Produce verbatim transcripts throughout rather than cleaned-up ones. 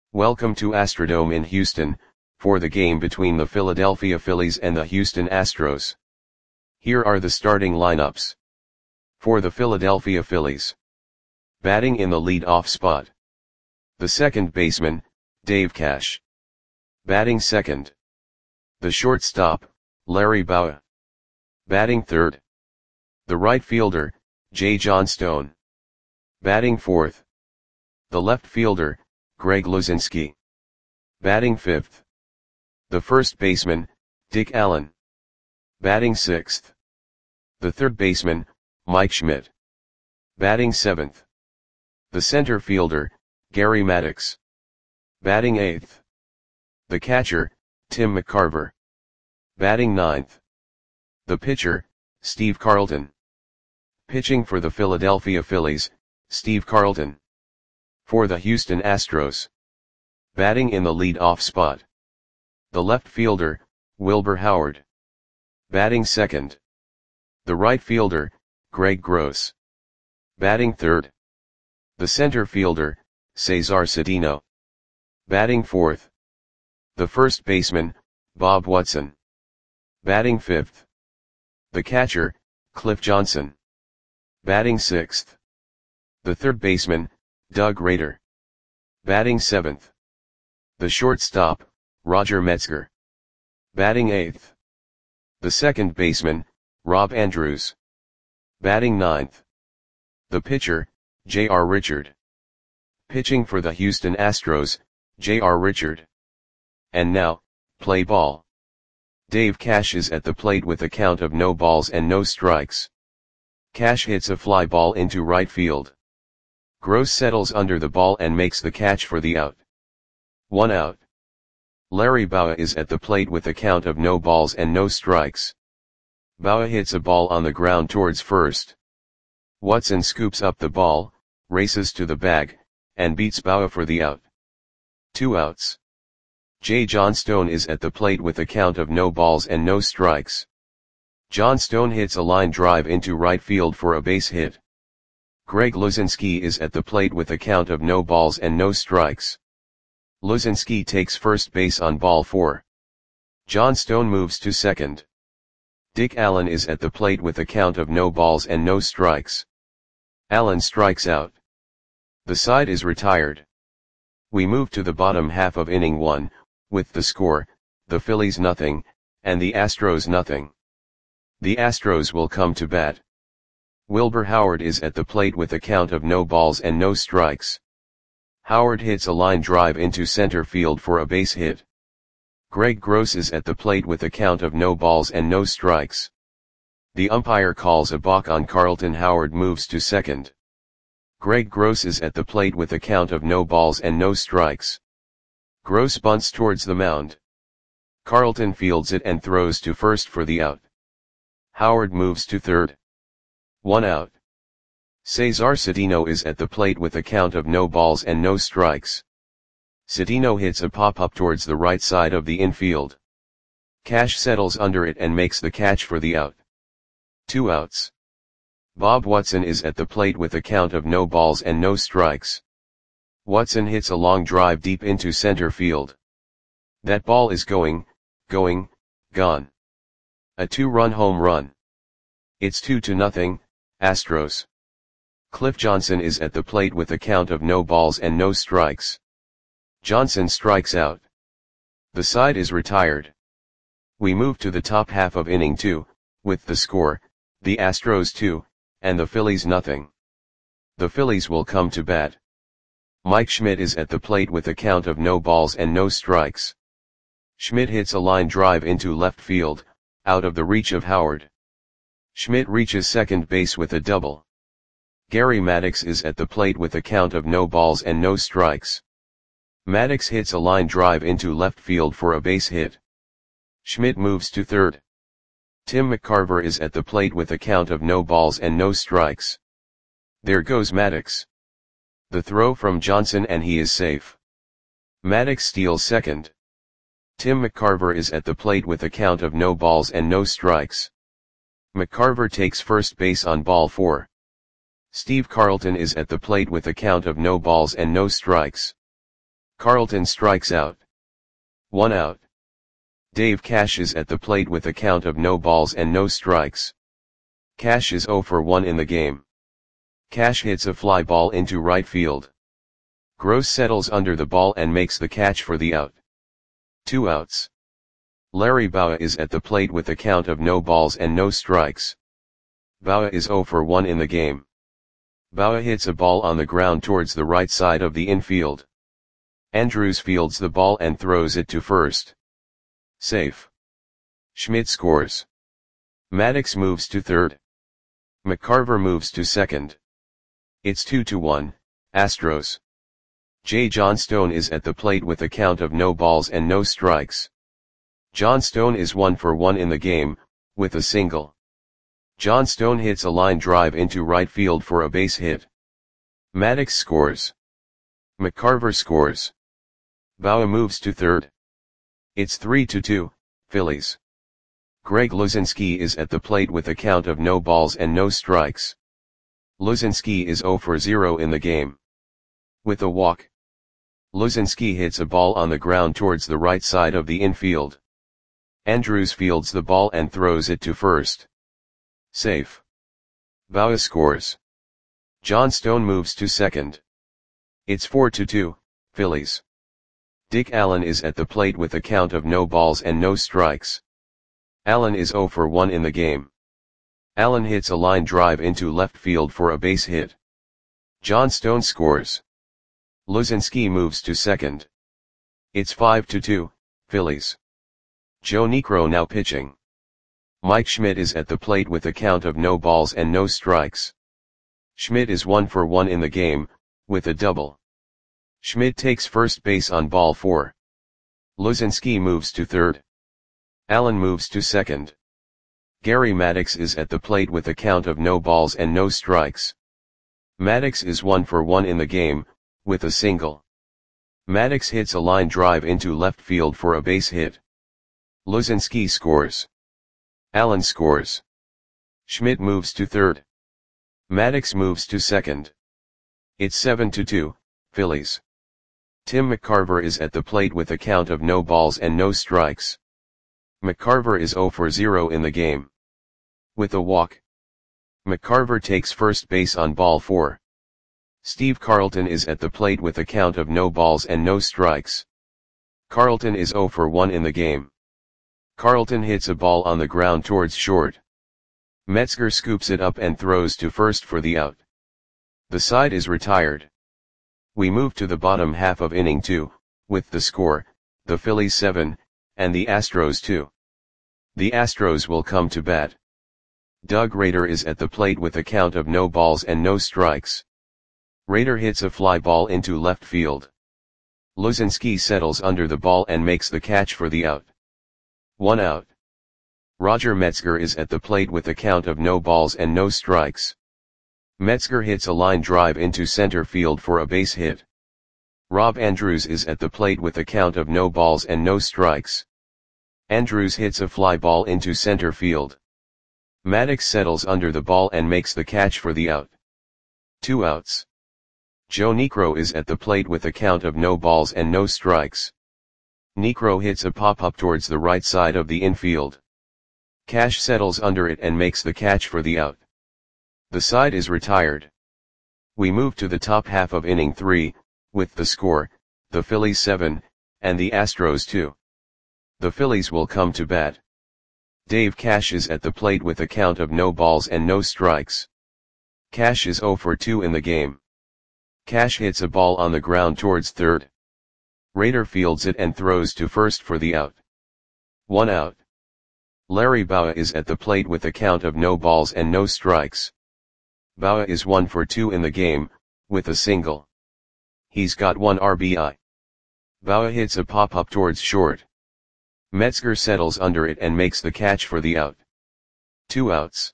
Welcome to Astrodome in Houston, for the game between the Philadelphia Phillies and the Houston Astros. Here are the starting lineups. For the Philadelphia Phillies. Batting in the lead-off spot. The second baseman, Dave Cash. Batting second. The shortstop, Larry Bowa. Batting third. The right fielder, Jay Johnstone. Batting fourth. The left fielder, Greg Luzinski. Batting fifth. The first baseman, Dick Allen. Batting sixth. The third baseman, Mike Schmidt. Batting seventh. The center fielder, Gary Maddox. Batting eighth. The catcher, Tim McCarver. Batting ninth. The pitcher, Steve Carlton. Pitching for the Philadelphia Phillies, Steve Carlton. For the Houston Astros. Batting in the lead-off spot. The left fielder, Wilbur Howard. Batting second. The right fielder, Greg Gross. Batting third. The center fielder, Cesar Cedeno. Batting fourth. The first baseman, Bob Watson. Batting fifth. The catcher, Cliff Johnson. Batting sixth. The third baseman, Doug Rader. Batting seventh. The shortstop, Roger Metzger. Batting eighth. The second baseman, Rob Andrews. Batting ninth. The pitcher, J R Richard. Pitching for the Houston Astros, J R Richard. And now, play ball. Dave Cash is at the plate with a count of no balls and no strikes. Cash hits a fly ball into right field. Gross settles under the ball and makes the catch for the out. One out. Larry Bowa is at the plate with a count of no balls and no strikes. Bowa hits a ball on the ground towards first. Watson scoops up the ball, races to the bag, and beats Bowa for the out. Two outs. Jay Johnstone is at the plate with a count of no balls and no strikes. Johnstone hits a line drive into right field for a base hit. Greg Luzinski is at the plate with a count of no balls and no strikes. Luzinski takes first base on ball four. Johnstone moves to second. Dick Allen is at the plate with a count of no balls and no strikes. Allen strikes out. The side is retired. We move to the bottom half of inning one, with the score, the Phillies nothing, and the Astros nothing. The Astros will come to bat. Wilbur Howard is at the plate with a count of no balls and no strikes. Howard hits a line drive into center field for a base hit. Greg Gross is at the plate with a count of no balls and no strikes. The umpire calls a balk on Carlton. Howard moves to second. Greg Gross is at the plate with a count of no balls and no strikes. Gross bunts towards the mound. Carlton fields it and throws to first for the out. Howard moves to third. One out. Cesar Cedeno is at the plate with a count of no balls and no strikes. Cedeno hits a pop-up towards the right side of the infield. Cash settles under it and makes the catch for the out. Two outs. Bob Watson is at the plate with a count of no balls and no strikes. Watson hits a long drive deep into center field. That ball is going, going, gone. A two-run home run. It's two to nothing, Astros. Cliff Johnson is at the plate with a count of no balls and no strikes. Johnson strikes out. The side is retired. We move to the top half of inning two, with the score, the Astros two, and the Phillies nothing. The Phillies will come to bat. Mike Schmidt is at the plate with a count of no balls and no strikes. Schmidt hits a line drive into left field, out of the reach of Howard. Schmidt reaches second base with a double. Gary Maddox is at the plate with a count of no balls and no strikes. Maddox hits a line drive into left field for a base hit. Schmidt moves to third. Tim McCarver is at the plate with a count of no balls and no strikes. There goes Maddox. The throw from Johnson and he is safe. Maddox steals second. Tim McCarver is at the plate with a count of no balls and no strikes. McCarver takes first base on ball four. Steve Carlton is at the plate with a count of no balls and no strikes. Carlton strikes out. One out. Dave Cash is at the plate with a count of no balls and no strikes. Cash is zero for one in the game. Cash hits a fly ball into right field. Gross settles under the ball and makes the catch for the out. Two outs. Larry Bowa is at the plate with a count of no balls and no strikes. Bowa is zero for one in the game. Bowa hits a ball on the ground towards the right side of the infield. Andrews fields the ball and throws it to first. Safe. Schmidt scores. Maddox moves to third. McCarver moves to second. It's two to one, Astros. J. Johnstone is at the plate with a count of no balls and no strikes. Johnstone is one for one in the game, with a single. Johnstone hits a line drive into right field for a base hit. Maddox scores. McCarver scores. Bowa moves to third. It's three to two, Phillies. Greg Luzinski is at the plate with a count of no balls and no strikes. Luzinski is zero for zero in the game. With a walk. Luzinski hits a ball on the ground towards the right side of the infield. Andrews fields the ball and throws it to first. Safe. Bowa scores. Johnstone moves to second. It's four to two, Phillies. Dick Allen is at the plate with a count of no balls and no strikes. Allen is zero for one in the game. Allen hits a line drive into left field for a base hit. Johnstone scores. Luzinski moves to second. It's five to two, Phillies. Joe Niekro now pitching. Mike Schmidt is at the plate with a count of no balls and no strikes. Schmidt is one for one in the game, with a double. Schmidt takes first base on ball four. Luzinski moves to third. Allen moves to second. Gary Maddox is at the plate with a count of no balls and no strikes. Maddox is one for one in the game, with a single. Maddox hits a line drive into left field for a base hit. Luzinski scores. Allen scores. Schmidt moves to third. Maddox moves to second. It's seven to two, Phillies. Tim McCarver is at the plate with a count of no balls and no strikes. McCarver is zero for zero in the game. With a walk. McCarver takes first base on ball four. Steve Carlton is at the plate with a count of no balls and no strikes. Carlton is zero for one in the game. Carlton hits a ball on the ground towards short. Metzger scoops it up and throws to first for the out. The side is retired. We move to the bottom half of inning two, with the score, the Phillies seven, and the Astros two. The Astros will come to bat. Doug Rader is at the plate with a count of no balls and no strikes. Rader hits a fly ball into left field. Luzinski settles under the ball and makes the catch for the out. One out. Roger Metzger is at the plate with a count of no balls and no strikes. Metzger hits a line drive into center field for a base hit. Rob Andrews is at the plate with a count of no balls and no strikes. Andrews hits a fly ball into center field. Maddox settles under the ball and makes the catch for the out. Two outs. Joe Niekro is at the plate with a count of no balls and no strikes. Niekro hits a pop-up towards the right side of the infield. Cash settles under it and makes the catch for the out. The side is retired. We move to the top half of inning three, with the score, the Phillies seven, and the Astros two. The Phillies will come to bat. Dave Cash is at the plate with a count of no balls and no strikes. Cash is zero for two in the game. Cash hits a ball on the ground towards third. Rader fields it and throws to first for the out. One out. Larry Bowa is at the plate with a count of no balls and no strikes. Bowa is one for two in the game, with a single. He's got one R B I. Bowa hits a pop-up towards short. Metzger settles under it and makes the catch for the out. Two outs.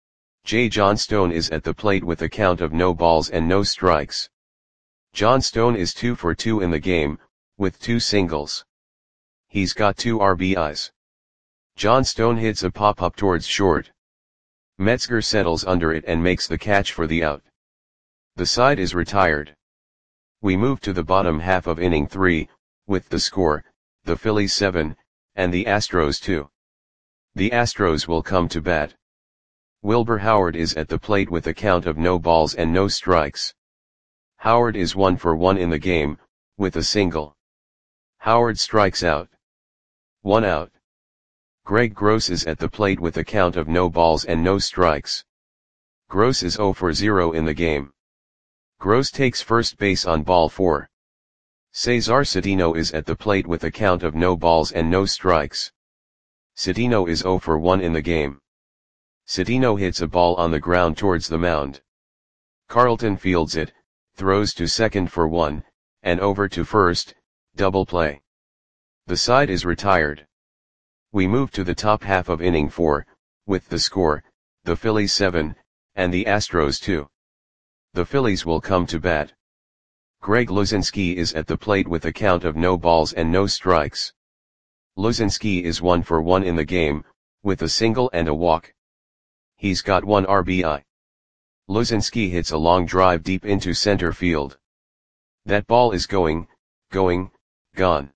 J. Johnstone is at the plate with a count of no balls and no strikes. Johnstone is two for two in the game, with two singles. He's got two R B Is. Johnstone hits a pop-up towards short. Metzger settles under it and makes the catch for the out. The side is retired. We move to the bottom half of inning three, with the score, the Phillies seven, and the Astros two. The Astros will come to bat. Wilbur Howard is at the plate with a count of no balls and no strikes. Howard is one for one in the game, with a single. Howard strikes out. One out. Greg Gross is at the plate with a count of no balls and no strikes. Gross is zero for zero in the game. Gross takes first base on ball four. Cesar Cedeno is at the plate with a count of no balls and no strikes. Cedeno is zero for one in the game. Cedeno hits a ball on the ground towards the mound. Carlton fields it, throws to second for one, and over to first, double play. The side is retired. We move to the top half of inning four, with the score, the Phillies seven, and the Astros two. The Phillies will come to bat. Greg Luzinski is at the plate with a count of no balls and no strikes. Luzinski is one for one in the game, with a single and a walk. He's got one R B I. Luzinski hits a long drive deep into center field. That ball is going, going, gone.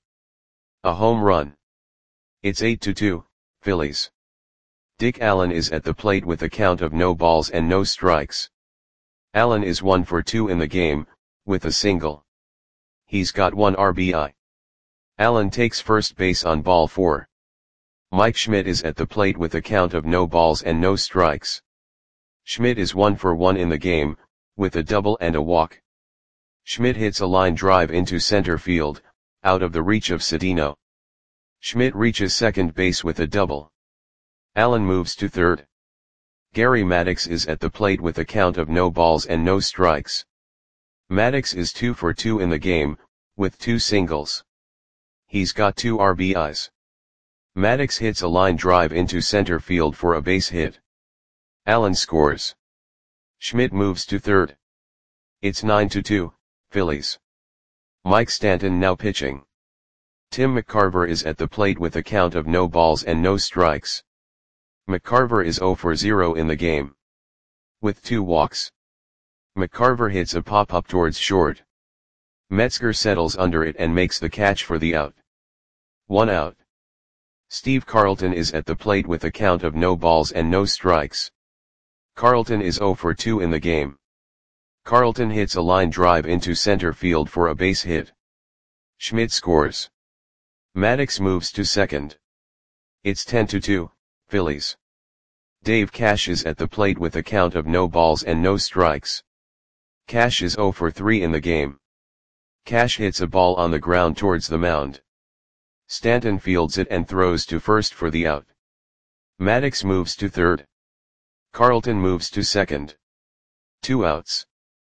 A home run. It's eight to two, Phillies. Dick Allen is at the plate with a count of no balls and no strikes. Allen is one for two in the game, with a single. He's got one R B I. Allen takes first base on ball four. Mike Schmidt is at the plate with a count of no balls and no strikes. Schmidt is one for one in the game, with a double and a walk. Schmidt hits a line drive into center field, out of the reach of Cedeno. Schmidt reaches second base with a double. Allen moves to third. Gary Maddox is at the plate with a count of no balls and no strikes. Maddox is two for two in the game, with two singles. He's got two R B Is. Maddox hits a line drive into center field for a base hit. Allen scores. Schmidt moves to third. It's nine to two, Phillies. Mike Stanton now pitching. Tim McCarver is at the plate with a count of no balls and no strikes. McCarver is zero for zero in the game. With two walks. McCarver hits a pop-up towards short. Metzger settles under it and makes the catch for the out. One out. Steve Carlton is at the plate with a count of no balls and no strikes. Carlton is zero for two in the game. Carlton hits a line drive into center field for a base hit. Schmidt scores. Maddox moves to second. It's ten to two, Phillies. Dave Cash is at the plate with a count of no balls and no strikes. Cash is zero for three in the game. Cash hits a ball on the ground towards the mound. Stanton fields it and throws to first for the out. Maddox moves to third. Carlton moves to second. Two outs.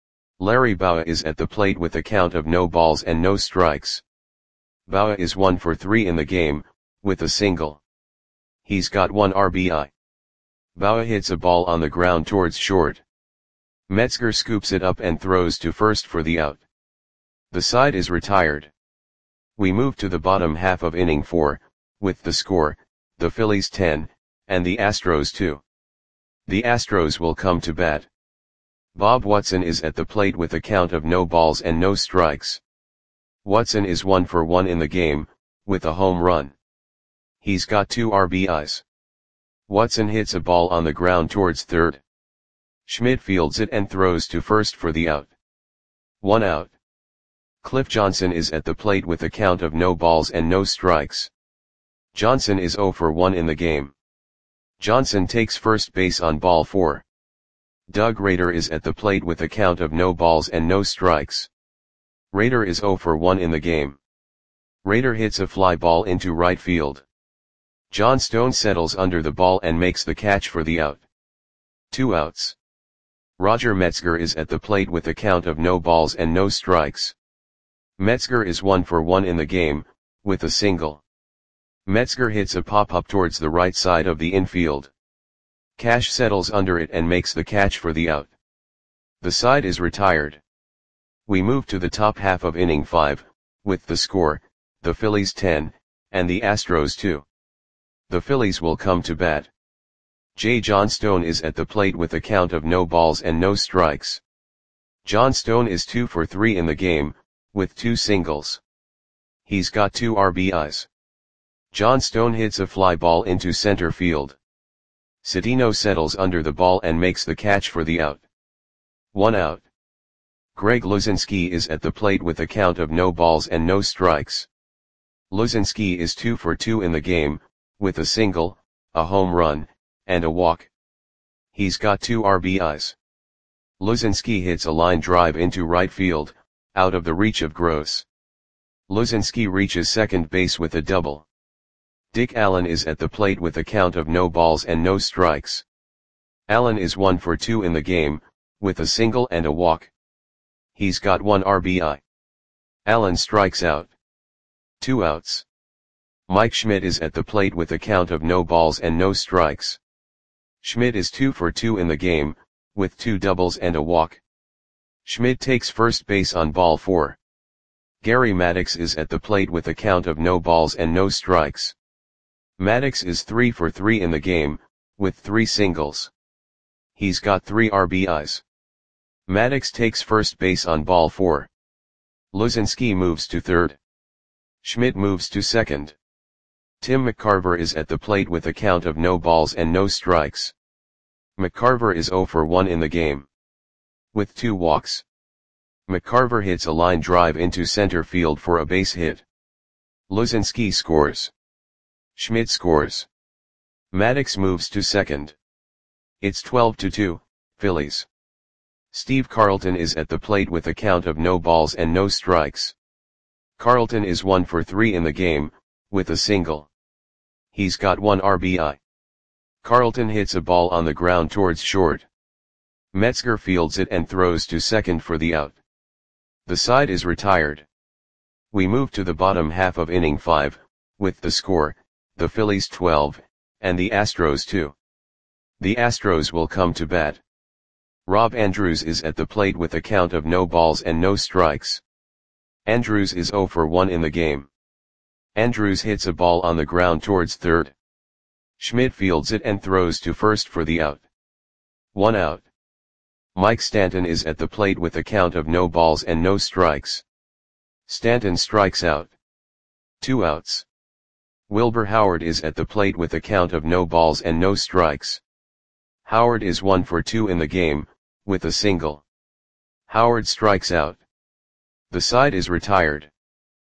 Larry Bowa is at the plate with a count of no balls and no strikes. Bowa is one for three in the game, with a single. He's got one R B I. Bowa hits a ball on the ground towards short. Metzger scoops it up and throws to first for the out. The side is retired. We move to the bottom half of inning four, with the score, the Phillies ten, and the Astros two. The Astros will come to bat. Bob Watson is at the plate with a count of no balls and no strikes. Watson is one for one in the game, with a home run. He's got two R B Is. Watson hits a ball on the ground towards third. Schmidt fields it and throws to first for the out. One out. Cliff Johnson is at the plate with a count of no balls and no strikes. Johnson is zero for one in the game. Johnson takes first base on ball four. Doug Rader is at the plate with a count of no balls and no strikes. Rader is zero for one in the game. Rader hits a fly ball into right field. John Stone settles under the ball and makes the catch for the out. Two outs. Roger Metzger is at the plate with a count of no balls and no strikes. Metzger is one for one in the game, with a single. Metzger hits a pop-up towards the right side of the infield. Cash settles under it and makes the catch for the out. The side is retired. We move to the top half of inning five, with the score, the Phillies ten, and the Astros two. The Phillies will come to bat. J. John Stone is at the plate with a count of no balls and no strikes. John Stone is two for three in the game, with two singles. He's got two R B Is. Johnstone hits a fly ball into center field. Cedeno settles under the ball and makes the catch for the out. One out. Greg Luzinski is at the plate with a count of no balls and no strikes. Luzinski is two for two in the game, with a single, a home run, and a walk. He's got two R B Is. Luzinski hits a line drive into right field, out of the reach of Gross. Luzinski reaches second base with a double. Dick Allen is at the plate with a count of no balls and no strikes. Allen is one for two in the game, with a single and a walk. He's got one R B I. Allen strikes out. Two outs. Mike Schmidt is at the plate with a count of no balls and no strikes. Schmidt is two for two in the game, with two doubles and a walk. Schmidt takes first base on ball four. Gary Maddox is at the plate with a count of no balls and no strikes. Maddox is three for three in the game, with three singles. He's got three R B Is. Maddox takes first base on ball four. Luzinski moves to third. Schmidt moves to second. Tim McCarver is at the plate with a count of no balls and no strikes. McCarver is zero for one in the game, with two walks. McCarver hits a line drive into center field for a base hit. Luzinski scores. Schmidt scores. Maddox moves to second. It's twelve to two, Phillies. Steve Carlton is at the plate with a count of no balls and no strikes. Carlton is one for three in the game, with a single. He's got one R B I. Carlton hits a ball on the ground towards short. Metzger fields it and throws to second for the out. The side is retired. We move to the bottom half of inning five, with the score, the Phillies twelve, and the Astros two. The Astros will come to bat. Rob Andrews is at the plate with a count of no balls and no strikes. Andrews is zero for one in the game. Andrews hits a ball on the ground towards third. Schmidt fields it and throws to first for the out. One out. Mike Stanton is at the plate with a count of no balls and no strikes. Stanton strikes out. Two outs. Wilbur Howard is at the plate with a count of no balls and no strikes. Howard is one for two in the game, with a single. Howard strikes out. The side is retired.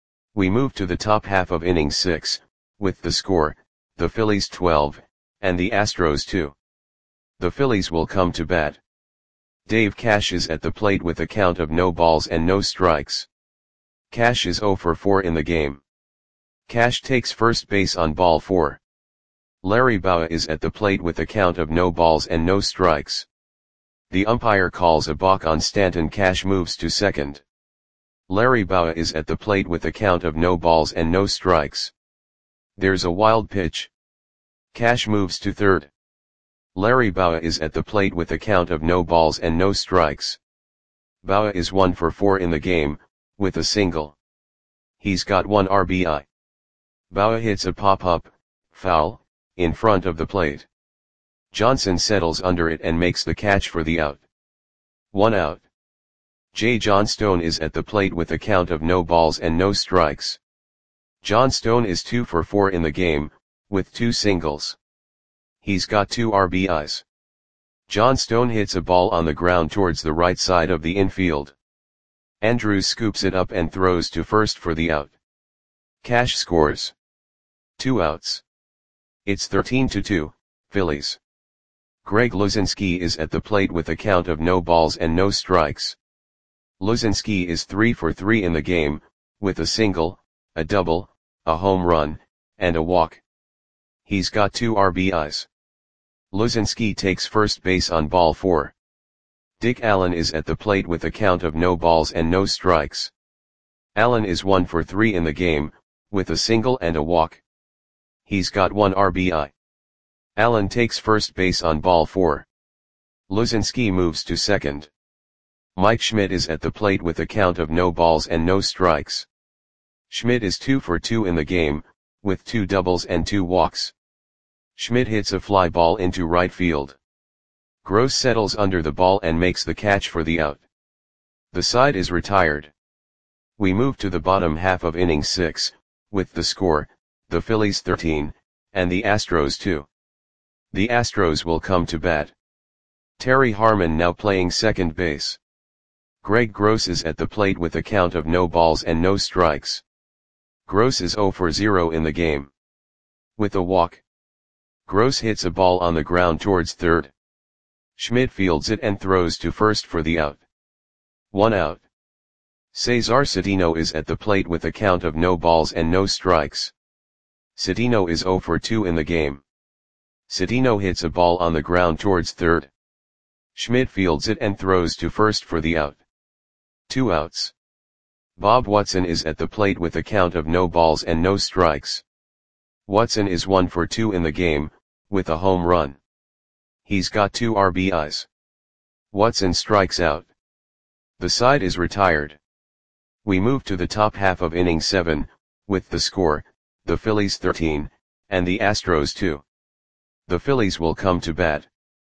We move to the top half of inning six, with the score, the Phillies twelve, and the Astros two. The Phillies will come to bat. Dave Cash is at the plate with a count of no balls and no strikes. Cash is zero for four in the game. Cash takes first base on ball four. Larry Bowa is at the plate with a count of no balls and no strikes. The umpire calls a balk on Stanton. Cash moves to second. Larry Bowa is at the plate with a count of no balls and no strikes. There's a wild pitch. Cash moves to third. Larry Bowa is at the plate with a count of no balls and no strikes. Bowa is one for four in the game, with a single. He's got one R B I. Bowa hits a pop-up, foul, in front of the plate. Johnson settles under it and makes the catch for the out. One out. Jay Johnstone is at the plate with a count of no balls and no strikes. Johnstone is two for four in the game, with two singles. He's got two R B Is. Johnstone hits a ball on the ground towards the right side of the infield. Andrews scoops it up and throws to first for the out. Cash scores. Two outs. It's thirteen to two, Phillies. Greg Luzinski is at the plate with a count of no balls and no strikes. Luzinski is three for three in the game, with a single, a double, a home run, and a walk. He's got two R B Is. Luzinski takes first base on ball four. Dick Allen is at the plate with a count of no balls and no strikes. Allen is one for three in the game, with a single and a walk. He's got one R B I. Allen takes first base on ball four. Luzinski moves to second. Mike Schmidt is at the plate with a count of no balls and no strikes. Schmidt is two for two in the game, with two doubles and two walks. Schmidt hits a fly ball into right field. Gross settles under the ball and makes the catch for the out. The side is retired. We move to the bottom half of inning six, with the score, the Phillies thirteen, and the Astros two. The Astros will come to bat. Terry Harmon now playing second base. Greg Gross is at the plate with a count of no balls and no strikes. Gross is zero for zero in the game. With a walk. Gross hits a ball on the ground towards third. Schmidt fields it and throws to first for the out. One out. Cesar Cedeno is at the plate with a count of no balls and no strikes. Cedeno is zero for two in the game. Cedeno hits a ball on the ground towards third. Schmidt fields it and throws to first for the out. Two outs. Bob Watson is at the plate with a count of no balls and no strikes. Watson is one for two in the game, with a home run. He's got two R B Is. Watson strikes out. The side is retired. We move to the top half of inning seven, with the score, the Phillies thirteen, and the Astros two. The Phillies will come to bat.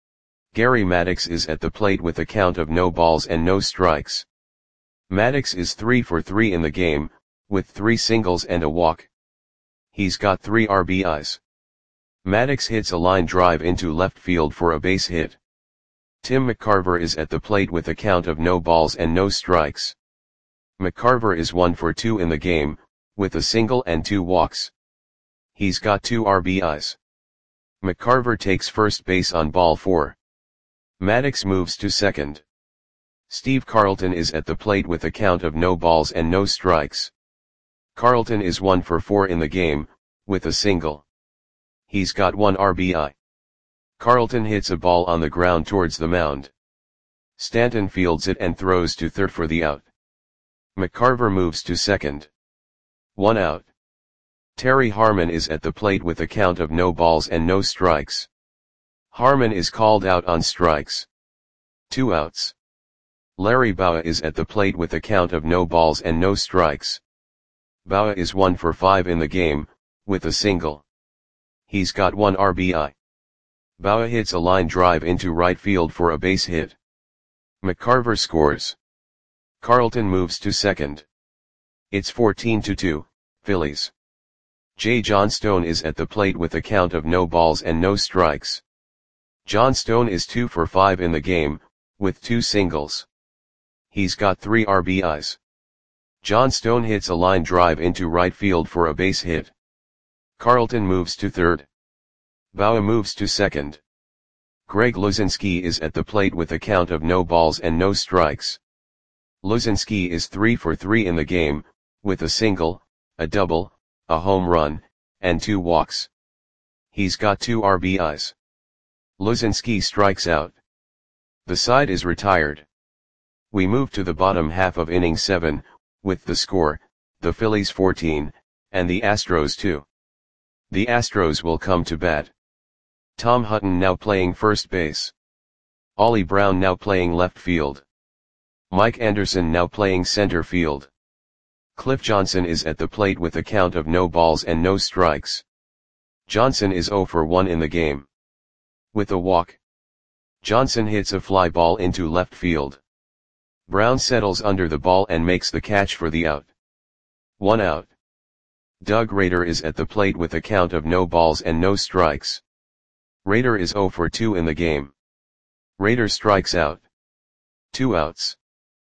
Gary Maddox is at the plate with a count of no balls and no strikes. Maddox is three for three in the game, with three singles and a walk. He's got three R B Is. Maddox hits a line drive into left field for a base hit. Tim McCarver is at the plate with a count of no balls and no strikes. McCarver is one for two in the game, with a single and two walks. He's got two R B Is. McCarver takes first base on ball four. Maddox moves to second. Steve Carlton is at the plate with a count of no balls and no strikes. Carlton is one for four in the game, with a single. He's got one R B I. Carlton hits a ball on the ground towards the mound. Stanton fields it and throws to third for the out. McCarver moves to second. One out. Terry Harmon is at the plate with a count of no balls and no strikes. Harmon is called out on strikes. Two outs. Larry Bowa is at the plate with a count of no balls and no strikes. Bowa is one for five in the game, with a single. He's got one R B I. Bowa hits a line drive into right field for a base hit. McCarver scores. Carlton moves to second. It's fourteen to two, Phillies. J. John Stone is at the plate with a count of no balls and no strikes. John Stone is two for five in the game, with two singles. He's got three R B Is. John Stone hits a line drive into right field for a base hit. Carlton moves to third. Bowa moves to second. Greg Luzinski is at the plate with a count of no balls and no strikes. Luzinski is three for three in the game, with a single, a double, a home run, and two walks. He's got two R B Is. Luzinski strikes out. The side is retired. We move to the bottom half of inning seven, with the score, the Phillies fourteen, and the Astros two. The Astros will come to bat. Tom Hutton now playing first base. Ollie Brown now playing left field. Mike Anderson now playing center field. Cliff Johnson is at the plate with a count of no balls and no strikes. Johnson is zero for one in the game. With a walk. Johnson hits a fly ball into left field. Brown settles under the ball and makes the catch for the out. One out. Doug Rader is at the plate with a count of no balls and no strikes. Rader is zero for two in the game. Rader strikes out. Two outs.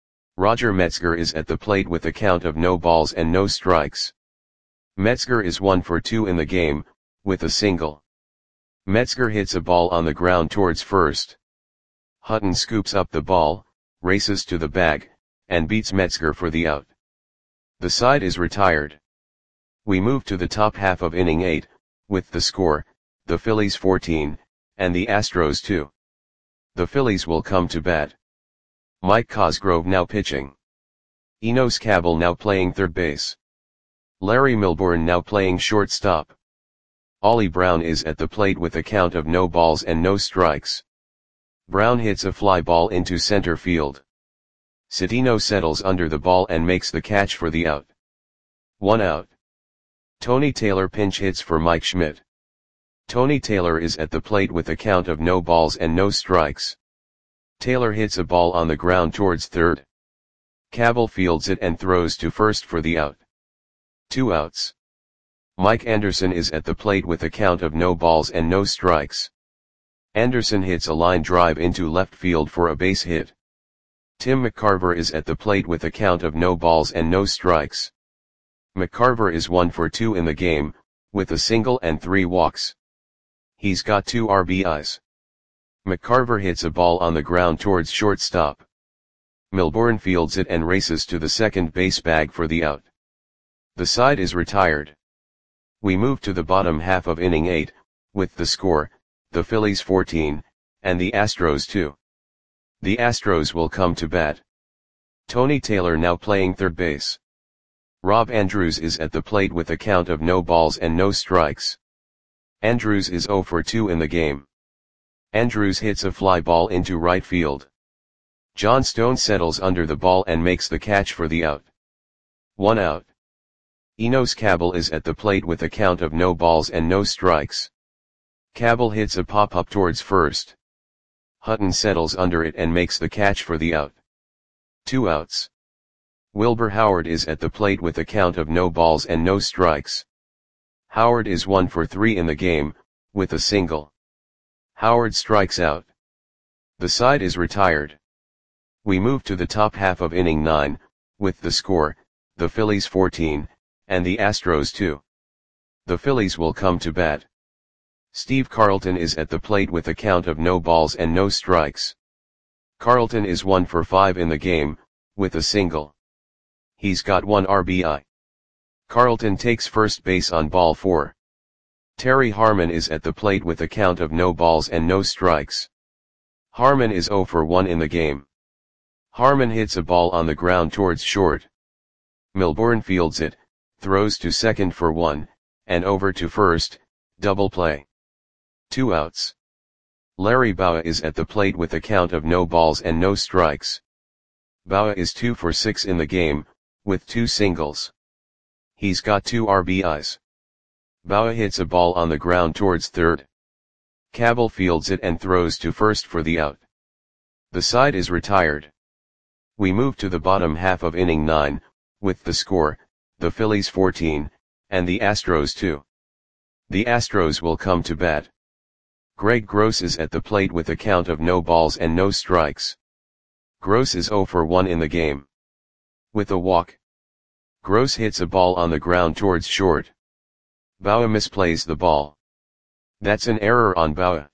Roger Metzger is at the plate with a count of no balls and no strikes. Metzger is one for two in the game, with a single. Metzger hits a ball on the ground towards first. Hutton scoops up the ball, races to the bag, and beats Metzger for the out. The side is retired. We move to the top half of inning eight, with the score, the Phillies fourteen, and the Astros two. The Phillies will come to bat. Mike Cosgrove now pitching. Enos Cabell now playing third base. Larry Milbourne now playing shortstop. Ollie Brown is at the plate with a count of no balls and no strikes. Brown hits a fly ball into center field. Cedeno settles under the ball and makes the catch for the out. One out. Tony Taylor pinch hits for Mike Schmidt. Tony Taylor is at the plate with a count of no balls and no strikes. Taylor hits a ball on the ground towards third. Cabell fields it and throws to first for the out. Two outs. Mike Anderson is at the plate with a count of no balls and no strikes. Anderson hits a line drive into left field for a base hit. Tim McCarver is at the plate with a count of no balls and no strikes. McCarver is one for two in the game, with a single and three walks. He's got two R B Is. McCarver hits a ball on the ground towards shortstop. Milbourne fields it and races to the second base bag for the out. The side is retired. We move to the bottom half of inning eight, with the score, the Phillies fourteen, and the Astros two. The Astros will come to bat. Tony Taylor now playing third base. Rob Andrews is at the plate with a count of no balls and no strikes. Andrews is oh for two in the game. Andrews hits a fly ball into right field. John Stone settles under the ball and makes the catch for the out. One out. Enos Cabell is at the plate with a count of no balls and no strikes. Cabell hits a pop-up towards first. Hutton settles under it and makes the catch for the out. Two outs. Wilbur Howard is at the plate with a count of no balls and no strikes. Howard is one for three in the game, with a single. Howard strikes out. The side is retired. We move to the top half of inning nine, with the score, the Phillies fourteen, and the Astros two. The Phillies will come to bat. Steve Carlton is at the plate with a count of no balls and no strikes. Carlton is one for five in the game, with a single. He's got one R B I. Carlton takes first base on ball four. Terry Harmon is at the plate with a count of no balls and no strikes. Harmon is oh for one in the game. Harmon hits a ball on the ground towards short. Milbourne fields it, throws to second for one, and over to first, double play. Two outs. Larry Bowa is at the plate with a count of no balls and no strikes. Bowa is two for six in the game, with two singles. He's got two R B Is. Bowa hits a ball on the ground towards third. Cabell fields it and throws to first for the out. The side is retired. We move to the bottom half of inning nine, with the score, the Phillies fourteen, and the Astros two. The Astros will come to bat. Greg Gross is at the plate with a count of no balls and no strikes. Gross is oh for one in the game. With a walk. Gross hits a ball on the ground towards short. Bowa misplays the ball. That's an error on Bowa.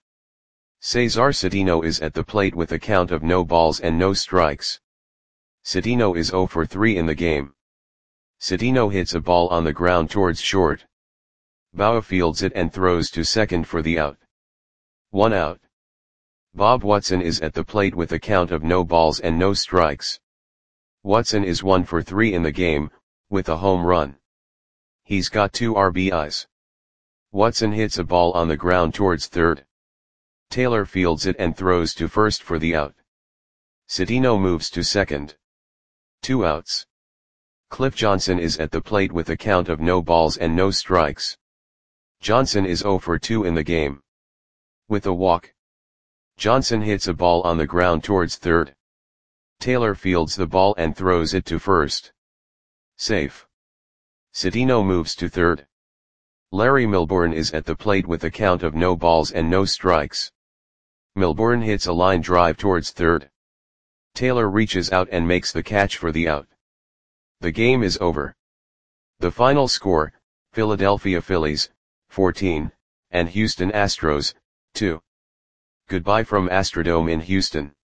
Cesar Cedeno is at the plate with a count of no balls and no strikes. Cedeno is oh for three in the game. Cedeno hits a ball on the ground towards short. Bowa fields it and throws to second for the out. One out. Bob Watson is at the plate with a count of no balls and no strikes. Watson is one for three in the game, with a home run. He's got two R B Is. Watson hits a ball on the ground towards third. Taylor fields it and throws to first for the out. Cedeno moves to second. Two outs. Cliff Johnson is at the plate with a count of no balls and no strikes. Johnson is oh for two in the game. With a walk. Johnson hits a ball on the ground towards third. Taylor fields the ball and throws it to first. Safe. Cedeno moves to third. Larry Milbourne is at the plate with a count of no balls and no strikes. Milbourne hits a line drive towards third. Taylor reaches out and makes the catch for the out. The game is over. The final score, Philadelphia Phillies, fourteen, and Houston Astros, two. Goodbye from Astrodome in Houston.